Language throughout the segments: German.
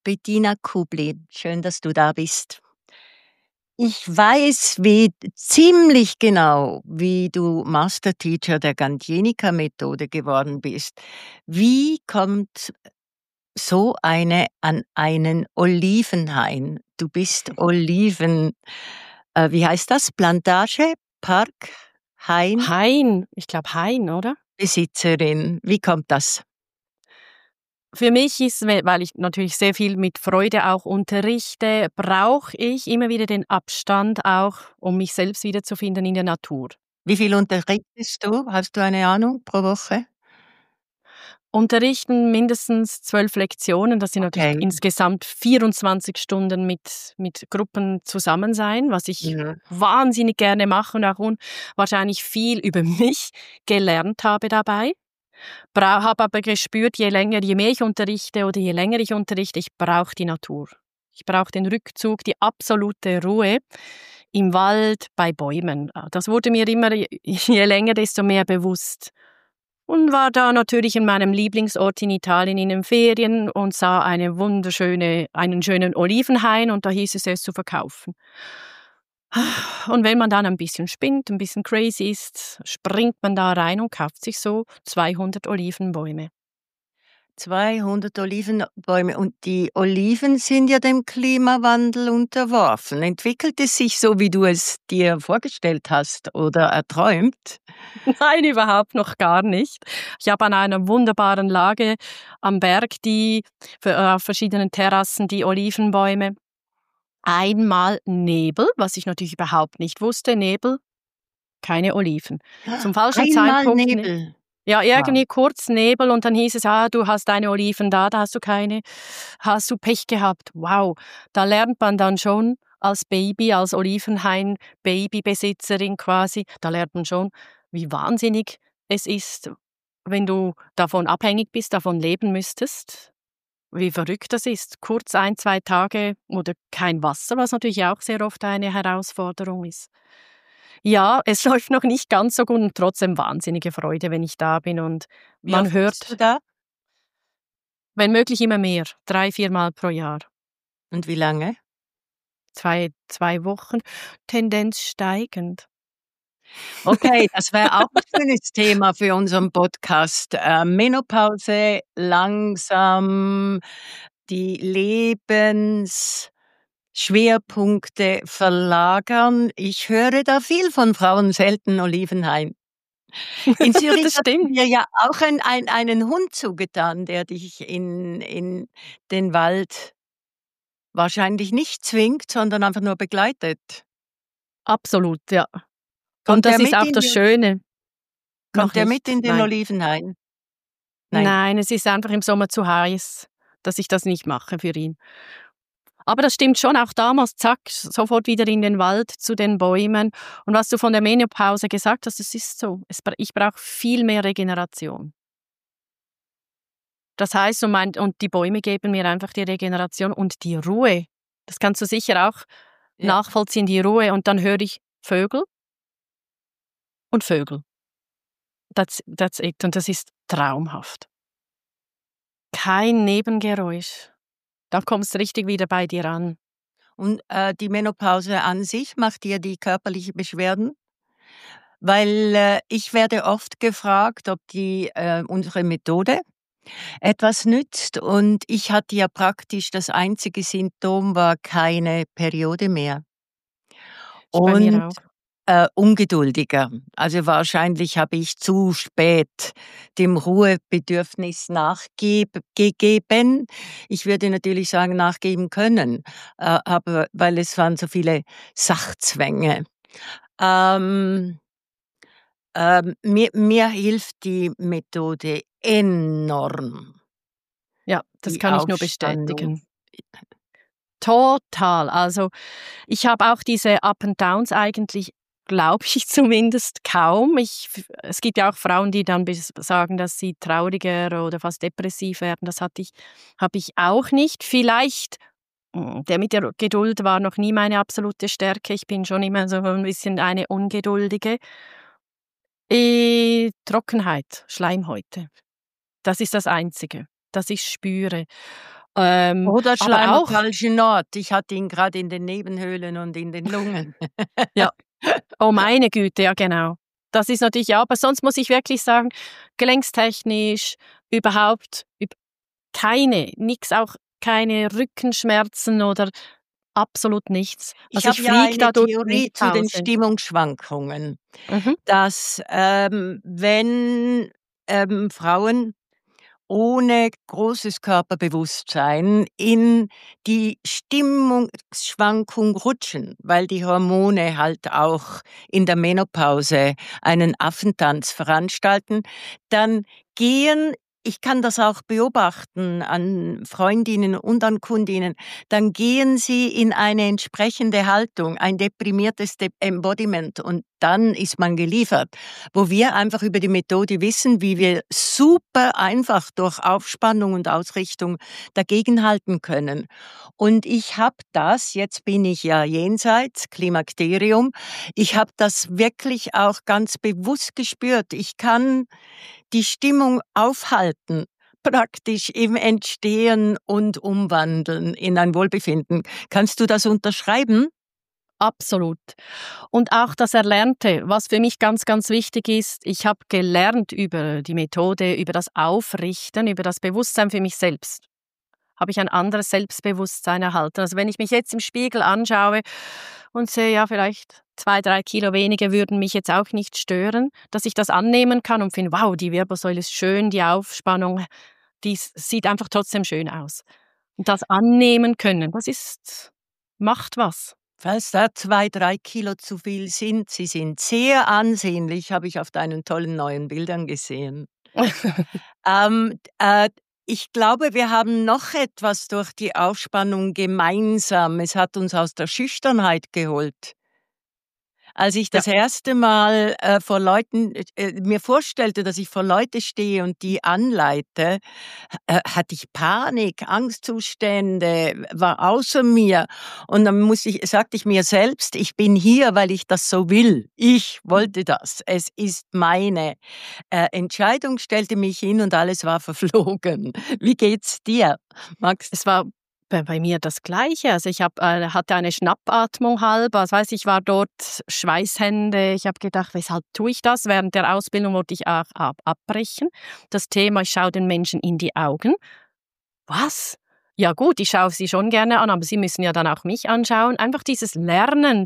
Bettina Kubli, schön, dass du da bist. Ich weiß ziemlich genau, wie du Masterteacher der Gantjenica-Methode geworden bist. Wie kommt so eine an einen Olivenhain? Du bist wie heißt das? Plantage? Park? Hain? Hain, ich glaube Hain, oder? Besitzerin. Wie kommt das? Für mich ist, weil ich natürlich sehr viel mit Freude auch unterrichte, brauche ich immer wieder den Abstand auch, um mich selbst wiederzufinden in der Natur. Wie viel unterrichtest du? Hast du eine Ahnung pro Woche? Unterrichten mindestens 12 Lektionen, das sind natürlich Okay. insgesamt 24 Stunden mit Gruppen zusammen sein, was ich Mhm. wahnsinnig gerne mache und auch wahrscheinlich viel über mich gelernt habe dabei. Habe aber gespürt, je mehr ich unterrichte oder je länger ich unterrichte, ich brauche die Natur. Ich brauche den Rückzug, die absolute Ruhe im Wald, bei Bäumen. Das wurde mir immer, je länger, desto mehr bewusst. Und war da natürlich in meinem Lieblingsort in Italien in den Ferien und sah einen schönen Olivenhain und da hieß es zu verkaufen. Und wenn man dann ein bisschen spinnt, ein bisschen crazy ist, springt man da rein und kauft sich so 200 Olivenbäume. 200 Olivenbäume und die Oliven sind ja dem Klimawandel unterworfen. Entwickelt es sich so, wie du es dir vorgestellt hast oder erträumt? Nein, überhaupt noch gar nicht. Ich habe an einer wunderbaren Lage am Berg auf verschiedenen Terrassen die Olivenbäume. Einmal Nebel, was ich natürlich überhaupt nicht wusste. Nebel, keine Oliven. Zum falschen Einmal Zeitpunkt, Nebel. ja, Wow. irgendwie kurz Nebel und dann hieß es, du hast deine Oliven da hast du keine, hast du Pech gehabt. Wow, da lernt man dann schon als Baby, als Olivenhain-Babybesitzerin quasi, da lernt man schon, wie wahnsinnig es ist, wenn du davon abhängig bist, davon leben müsstest. Wie verrückt das ist. Kurz 1, 2 Tage oder kein Wasser, was natürlich auch sehr oft eine Herausforderung ist. Ja, es läuft noch nicht ganz so gut und trotzdem wahnsinnige Freude, wenn ich da bin und Wie man oft bist du hört, da wenn möglich immer mehr, 3, 4 Mal pro Jahr. und wie lange? 2 Wochen, Tendenz steigend. Okay, das wäre auch ein schönes Thema für unseren Podcast. Menopause, langsam die Lebensschwerpunkte verlagern. Ich höre da viel von Frauen, selten Olivenhain. In Zürich Das hast du stimmt. dir ja auch einen Hund zugetan, der dich in den Wald wahrscheinlich nicht zwingt, sondern einfach nur begleitet. Absolut, ja. Und Kommt das der ist mit auch in das den Schöne. Noch kommt der mit nicht, in den nein. Olivenhain? Nein. Nein, es ist einfach im Sommer zu heiß, dass ich das nicht mache für ihn. Aber das stimmt schon, auch damals, zack, sofort wieder in den Wald zu den Bäumen. Und was du von der Menopause gesagt hast, es ist so. Ich brauche viel mehr Regeneration. Das heißt, und die Bäume geben mir einfach die Regeneration und die Ruhe. Das kannst du sicher auch Ja. nachvollziehen, die Ruhe. Und dann höre ich Vögel und Vögel. That's it. Und das ist traumhaft. Kein Nebengeräusch. Da kommst du richtig wieder bei dir an. Und, die Menopause an sich, macht dir die körperliche Beschwerden? Weil, ich werde oft gefragt, ob unsere Methode etwas nützt und ich hatte ja praktisch das einzige Symptom war keine Periode mehr Ich bei mir und, auch. ungeduldiger. Also, wahrscheinlich habe ich zu spät dem Ruhebedürfnis gegeben. Ich würde natürlich sagen, nachgeben können, aber weil es waren so viele Sachzwänge. Ähm mir hilft die Methode enorm, Ja, das die kann ich nur Aufstandung. bestätigen. Total. Also, ich habe auch diese Up and Downs eigentlich, glaube ich zumindest, kaum. Es gibt ja auch Frauen, die dann sagen, dass sie trauriger oder fast depressiv werden. Das habe ich auch nicht. Vielleicht, der mit der Geduld war noch nie meine absolute Stärke. Ich bin schon immer so ein bisschen eine Ungeduldige. Trockenheit, Schleimhäute. Das ist das Einzige, das ich spüre. Oder Aber auch, Schleimer-Falschen Ort. Ich hatte ihn gerade in den Nebenhöhlen und in den Lungen. ja, oh meine Güte, ja genau. Das ist natürlich, ja, aber sonst muss ich wirklich sagen, gelenkstechnisch überhaupt nix, auch keine Rückenschmerzen oder absolut nichts. Ich Also ich habe ja fliege eine da durch in die Theorie zu den Pause. Stimmungsschwankungen, Mhm. dass, wenn, Frauen ohne großes Körperbewusstsein in die Stimmungsschwankung rutschen, weil die Hormone halt auch in der Menopause einen Affentanz veranstalten, dann gehen ich kann das auch beobachten an Freundinnen und an Kundinnen, dann gehen sie in eine entsprechende Haltung, ein deprimiertes Embodiment und dann ist man geliefert. Wo wir einfach über die Methode wissen, wie wir super einfach durch Aufspannung und Ausrichtung dagegenhalten können. Und ich habe das, jetzt bin ich ja jenseits, Klimakterium, ich habe das wirklich auch ganz bewusst gespürt. Ich kann die Stimmung aufhalten, praktisch im Entstehen und Umwandeln in ein Wohlbefinden. Kannst du das unterschreiben? Absolut. Und auch das Erlernte, was für mich ganz, ganz wichtig ist, ich habe gelernt über die Methode, über das Aufrichten, über das Bewusstsein für mich selbst. Habe ich ein anderes Selbstbewusstsein erhalten. Also wenn ich mich jetzt im Spiegel anschaue und sehe, ja, vielleicht 2, 3 Kilo weniger würden mich jetzt auch nicht stören, dass ich das annehmen kann und finde, wow, die Wirbelsäule ist schön, die Aufspannung, sieht einfach trotzdem schön aus. Und das annehmen können, macht was. Falls da 2, 3 Kilo zu viel sind, sie sind sehr ansehnlich, habe ich auf deinen tollen neuen Bildern gesehen. Ähm, äh, Ich glaube, wir haben noch etwas durch die Aufspannung gemeinsam. Es hat uns aus der Schüchternheit geholt. Als ich Ja. das erste Mal, vor Leuten mir vorstellte, dass ich vor Leute stehe und die anleite, hatte ich Panik, Angstzustände, war außer mir. Und dann sagte ich mir selbst: „Ich bin hier, weil ich das so will. Ich wollte das. Es ist meine, Entscheidung“, stellte mich hin und alles war verflogen. Wie geht's dir? Magst Es war bei mir das Gleiche. Also, hatte eine Schnappatmung halb. Also, weiß ich war dort Schweißhände. Ich habe gedacht: „Weshalb tue ich das?“ Während der Ausbildung wollte ich auch abbrechen. Das Thema, ich schaue den Menschen in die Augen. Was? Ja gut, ich schaue sie schon gerne an, aber sie müssen ja dann auch mich anschauen. Einfach dieses Lernen,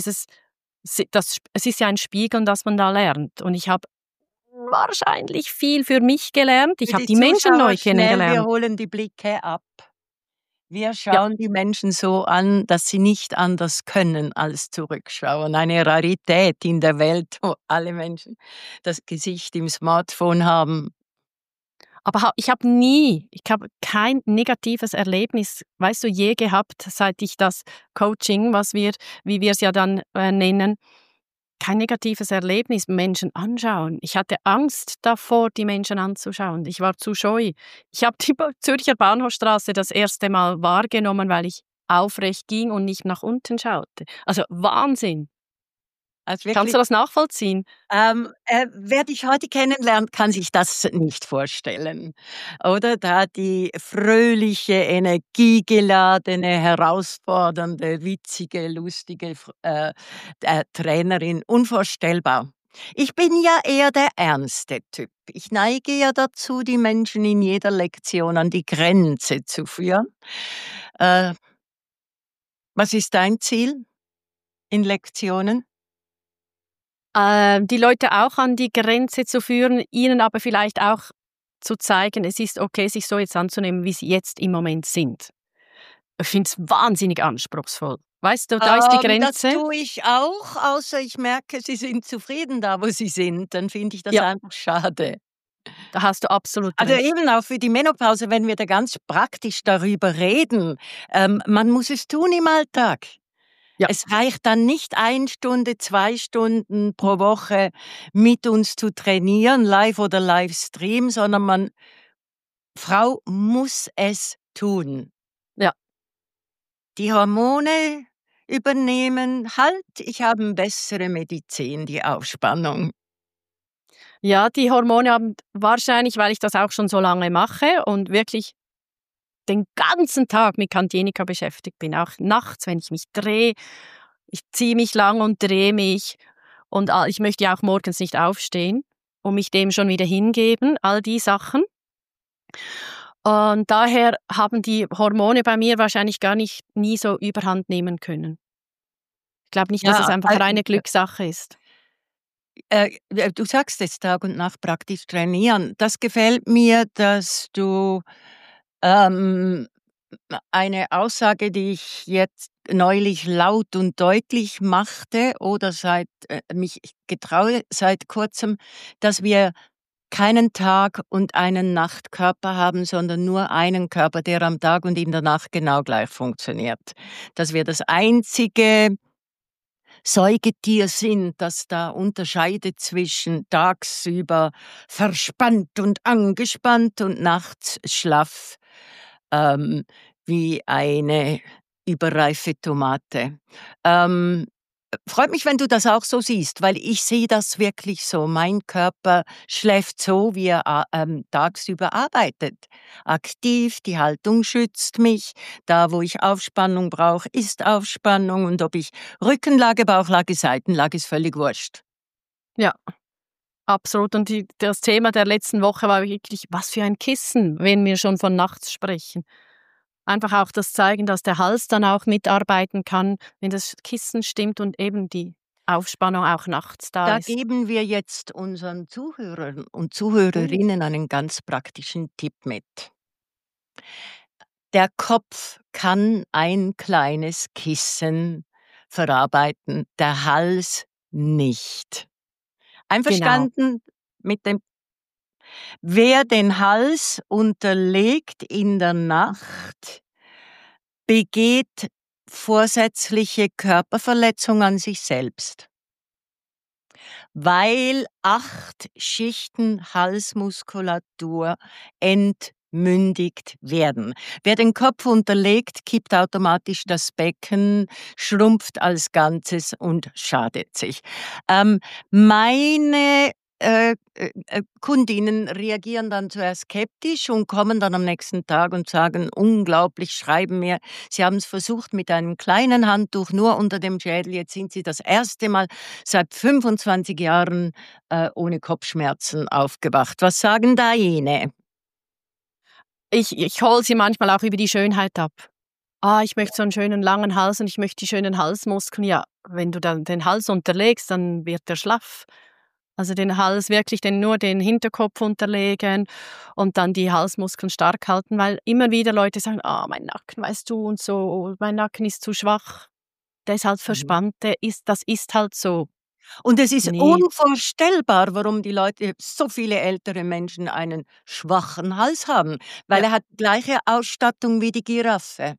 es ist ja ein Spiegeln, das man da lernt. Und ich habe wahrscheinlich viel für mich gelernt. Ich Für habe die die Menschen Zuschauer neu schnell, wir kennengelernt. holen die Blicke ab. Wir Ja. schauen die Menschen so an, dass sie nicht anders können als zurückschauen. Eine Rarität in der Welt, wo alle Menschen das Gesicht im Smartphone haben. Aber ich habe kein negatives Erlebnis, weißt du, je gehabt, seit ich das Coaching, wie wir es ja dann, nennen, kein negatives Erlebnis, Menschen anschauen. Ich hatte Angst davor, die Menschen anzuschauen. Ich war zu scheu. Ich habe die Zürcher Bahnhofstraße das erste Mal wahrgenommen, weil ich aufrecht ging und nicht nach unten schaute. Also Wahnsinn. Also Kannst wirklich, du das nachvollziehen? wer dich heute kennenlernt, kann sich das nicht vorstellen, oder? Da die fröhliche, energiegeladene, herausfordernde, witzige, lustige Trainerin, unvorstellbar. Ich bin ja eher der ernste Typ. Ich neige ja dazu, die Menschen in jeder Lektion an die Grenze zu führen. Äh, Was ist dein Ziel in Lektionen? Die Leute auch an die Grenze zu führen, ihnen aber vielleicht auch zu zeigen, es ist okay, sich so jetzt anzunehmen, wie sie jetzt im Moment sind. Ich finde es wahnsinnig anspruchsvoll. Weißt du, da ist die Das Grenze. tue ich auch, außer ich merke, sie sind zufrieden da, wo sie sind, dann finde ich das Ja, einfach schade. da hast du absolut Also recht. eben auch für die Menopause, wenn wir da ganz praktisch darüber reden, man muss es tun im Alltag. Ja, Es reicht dann nicht 1 Stunde, 2 Stunden pro Woche mit uns zu trainieren, live oder Livestream, sondern Frau muss es tun. ja. Die Hormone übernehmen halt, ich habe bessere Medizin, die Aufspannung. Ja, die Hormone haben wahrscheinlich, weil ich das auch schon so lange mache und wirklich den ganzen Tag mit Cangenica beschäftigt bin. Auch nachts, wenn ich mich drehe. Ich ziehe mich lang und drehe mich. Und ich möchte ja auch morgens nicht aufstehen und mich dem schon wieder hingeben, all die Sachen. Und daher haben die Hormone bei mir wahrscheinlich gar nicht nie so Überhand nehmen können. Ich glaube nicht, dass es Ja, einfach reine Glückssache ist. du sagst es, Tag und Nacht praktisch trainieren. Das gefällt mir, dass du ähm, eine Aussage, die ich jetzt neulich laut und deutlich machte oder mich getraue seit kurzem, dass wir keinen Tag und einen Nachtkörper haben, sondern nur einen Körper, der am Tag und in der Nacht genau gleich funktioniert. Dass wir das einzige Säugetier sind, das da unterscheidet zwischen tagsüber verspannt und angespannt und nachts schlaff, ähm, wie eine überreife Tomate. Ähm, Freut mich, wenn du das auch so siehst, weil ich sehe das wirklich so. Mein Körper schläft so, wie er tagsüber arbeitet. Aktiv, die Haltung schützt mich. Da, wo ich Aufspannung brauche, ist Aufspannung. Und ob ich Rückenlage, Bauchlage, Seitenlage, ist völlig wurscht. Ja, absolut. Und das Thema der letzten Woche war wirklich, was für ein Kissen, wenn wir schon von nachts sprechen. Einfach auch das zeigen, dass der Hals dann auch mitarbeiten kann, wenn das Kissen stimmt und eben die Aufspannung auch nachts da Da ist. geben wir jetzt unseren Zuhörern und Oh. Zuhörerinnen einen ganz praktischen Tipp mit. Der Kopf kann ein kleines Kissen verarbeiten, der Hals nicht. Genau, Einverstanden mit dem Wer den Hals unterlegt in der Nacht, begeht vorsätzliche Körperverletzung an sich selbst, weil 8 Schichten Halsmuskulatur entmündigt werden. Wer den Kopf unterlegt, kippt automatisch das Becken, schrumpft als Ganzes und schadet sich. Meine Kundinnen reagieren dann zuerst skeptisch und kommen dann am nächsten Tag und sagen unglaublich, schreiben mir, sie haben es versucht mit einem kleinen Handtuch nur unter dem Schädel, jetzt sind sie das erste Mal seit 25 Jahren ohne Kopfschmerzen aufgewacht. Was sagen da jene? ich hole sie manchmal auch über die Schönheit ab. Ich möchte so einen schönen langen Hals und ich möchte die schönen Halsmuskeln. Ja, wenn du dann den Hals unterlegst, dann wird er schlaff. Also den Hals wirklich nur den Hinterkopf unterlegen und dann die Halsmuskeln stark halten, weil immer wieder Leute sagen, mein Nacken, weißt du, und so, mein Nacken ist zu schwach, der ist halt Mhm. verspannt, das ist halt so. Und es ist Ne, unvorstellbar, warum die Leute, so viele ältere Menschen, einen schwachen Hals haben, weil ja, er hat gleiche Ausstattung wie die Giraffe.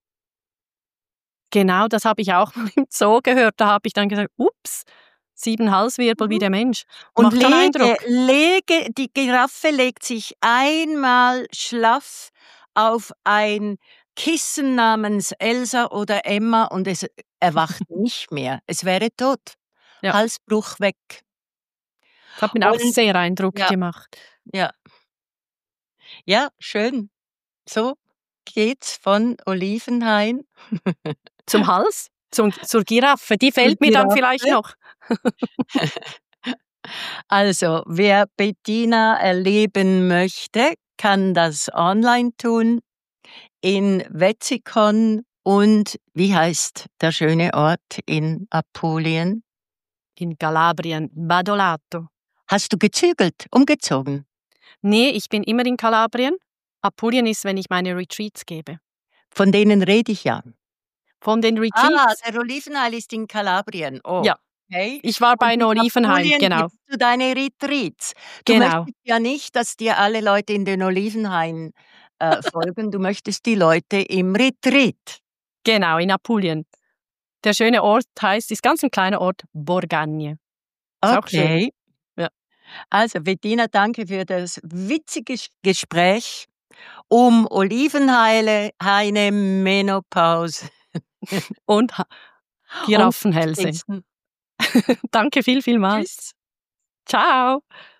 genau, das habe ich auch mal im Zoo gehört. Da habe ich dann gesagt: „Ups, 7 Halswirbel wie Mhm. der Mensch.“ Und Macht schon Eindruck. die Giraffe legt sich einmal schlaff auf ein Kissen namens Elsa oder Emma und es erwacht nicht mehr. Es wäre tot. Ja, Halsbruch weg. das hat mir auch Und sehr Eindruck ja, gemacht. ja, ja, schön. So geht's von Olivenhain Zum Hals? Zur Giraffe, die zur fehlt mir dann vielleicht Giraffe. noch. Also, wer Bettina erleben möchte, kann das online tun in Wetzikon und wie heißt der schöne Ort in Apulien? In Kalabrien, Badolato. Hast du gezügelt, umgezogen? Ne, ich bin immer in Kalabrien. Apulien ist, wenn ich meine Retreats gebe. Von denen rede ich ja. Von den Ah, Retreats der Olivenhain ist in Kalabrien. Oh, ja, okay. ich war bei Und in Olivenhain, Apulien genau, gibst du deine Retreats. Du genau, möchtest ja nicht, dass dir alle Leute in den Olivenhain, folgen. Du möchtest die Leute im Retreat. genau, in Apulien. Der schöne Ort ist ganz 'n kleiner Ort, Borgagne. Ist auch schön. Okay. Ja. Also, Bettina, danke für das witzige Gespräch um Olivenhaine, Haine, Menopause Und und Giraffenhälse. Kopfkissen. Danke vielmals. Tschüss. Ciao.